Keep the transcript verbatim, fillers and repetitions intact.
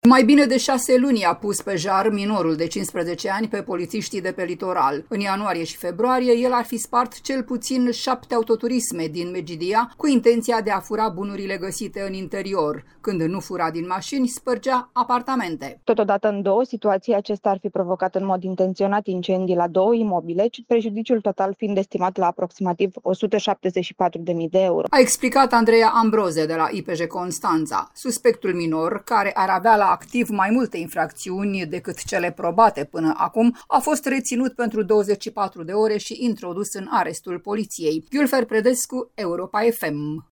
Mai bine de șase luni a pus pe jar minorul de cincisprezece ani pe polițiștii de pe litoral. În ianuarie și februarie, el ar fi spart cel puțin șapte autoturisme din Megidia cu intenția de a fura bunurile găsite în interior. Când nu fura din mașini, spărgea apartamente. Totodată, în două situații, acesta ar fi provocat în mod intenționat incendii la două imobile, prejudiciul total fiind estimat la aproximativ o sută șaptezeci și patru de mii de euro. A explicat Andreea Ambroze de la I P J Constanța. Suspectul minor, care ar avea la activ mai multe infracțiuni decât cele probate până acum, a fost reținut pentru douăzeci și patru de ore și introdus în arestul poliției. Iulfer Predescu, Europa F M.